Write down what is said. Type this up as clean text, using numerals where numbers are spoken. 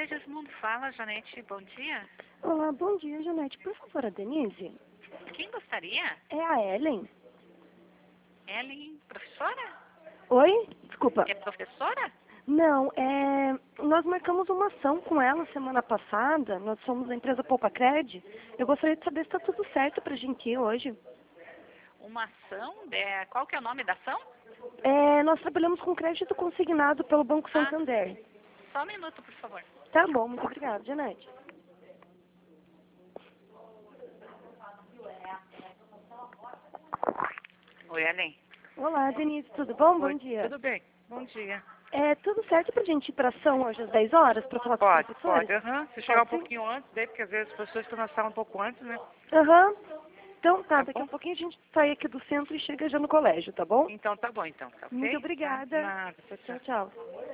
Segismundo fala, Janete, bom dia. Olá, bom dia, Janete. Por favor, a Denise? Quem gostaria? É a Ellen? Ellen, professora? Oi? Desculpa. É professora? Não, nós marcamos uma ação com ela semana passada. Nós somos a empresa Poupa Cred. Eu gostaria de saber se está tudo certo para a gente ir hoje. Uma ação? Qual que é o nome da ação? Nós trabalhamos com crédito consignado pelo Banco Santander. Só um minuto, por favor. Tá bom, muito obrigada, Janete. Oi, Ellen. Olá, Denise, tudo bom? Oi, Bom dia. tudo bem? Bom dia. É tudo certo para a gente ir para ação hoje às 10 horas para falar com os professores? Pode. Se chegar um sim? pouquinho antes, daí, porque às vezes as pessoas estão na sala um pouco antes, né? Aham. Então tá, Tá daqui a bom? pouquinho a gente sai aqui do centro e chega já no colégio, tá bom? Então tá bom, então. Tá ok? Muito obrigada. Nada, tchau, tchau. Tchau, tchau.